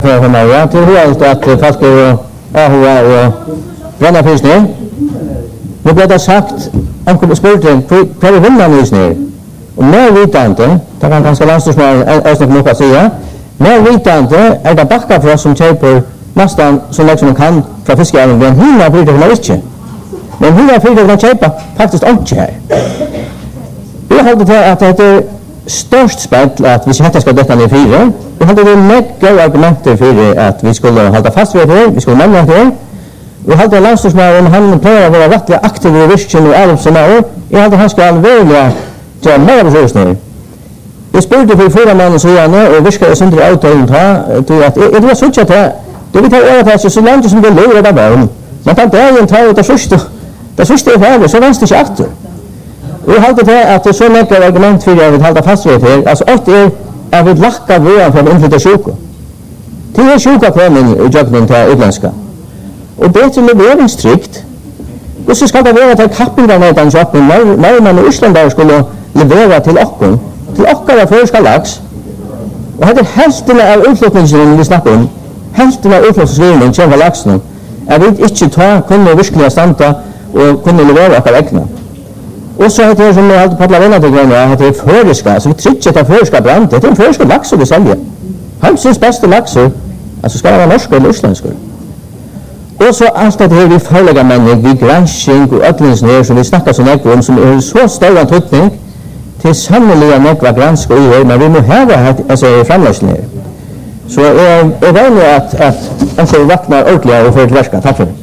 För mig, ja, till helt att folk är och bränna finns det. Nu blev det sagt, onkel spurte, vad är vinnan just nu? Och mer vitande, det kan ganska landstorsmål östning nog att säga, mer vitande är det backa för oss som köper nästan så länge som man kan från fiskaren, men hela bryter man inte. Men hela bryter man köpa faktiskt inte här. Vi har hållit att det är störst spett att vi inte ska detta ner fyra. Vi hade det mycket argumenter för att vi skulle hålla fast vid det, vi skulle nämna det. Vi hade landstorsmål om han plejer att vara rättliga aktiv i virken och alla sådana år. Jag hade han ska allvarliga till mer resurser. Jag spurte för 4 månader sedan och viskade sönder avtalen till att det var så att det vi tar örat så långt som det lurar där barn. Man tar dagen tar ut det första. Det första är färdigt, så vänster sig efter. Vi hade det att det är så mycket argument för att vi hålla fast vid det. Alltså ett är att vi lackar våran från inflytta sjuka. Till är sjuka klämmen i jöknen till utländska. Och bättre leveringstryckt. Och så ska det vara att kappingarna i den jöknen när man i Island där skulle leverera till okkon. Till okkara förska lax. Och det är hälften av utflyttningen vi snackar om. Hälften av utflyttningsvirningen känner laxen. Jag vet inte kunde virkelig stanta och kunde leverera okkar egna. Och så heter det som jag alltid paddlar vänner till grejerna, att det är förska. Så vi trycker att det är förska brand. Det är en förska laxor vi säljer. Hamsins bästa laxor. Alltså ska det vara norska eller isländska. Och så allt det här vi förlägger människor, vi granskning och ödlingsnär som vi snackar så mycket om, som är så stor tryckning till sannoliga nekva granska i här, men vi må häva alltså framlösningar. Så jag väljer att vakna ordentligt och få ett verska. Tack för det.